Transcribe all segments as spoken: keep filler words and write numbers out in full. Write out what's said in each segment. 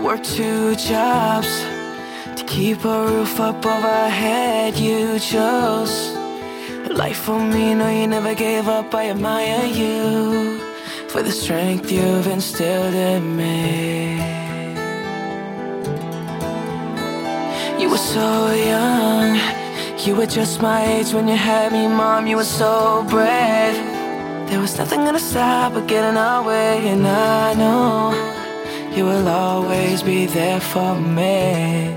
worked two jobs to keep a roof up over our head. You chose a life for me, no, you never gave up. I admire you for the strength you've instilled in me. You were so young, you were just my age when you had me, Mom. You were so brave. There was nothing gonna stop or get in our way, and I know you will always be there for me.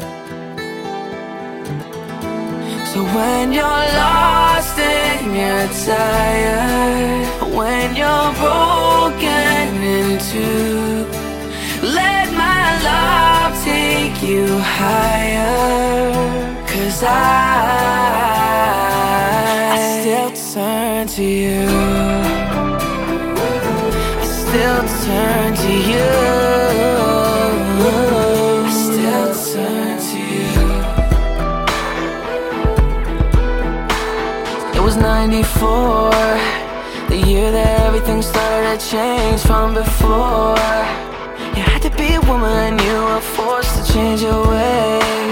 So when you're lost and you're tired, when you're broken in two, let my love take you higher. 'Cause I, I still turn to you, I still turn to you, I still turn to you. It was ninety-four, the year that everything started to change from before. You had to be a woman, you were forced to change your ways.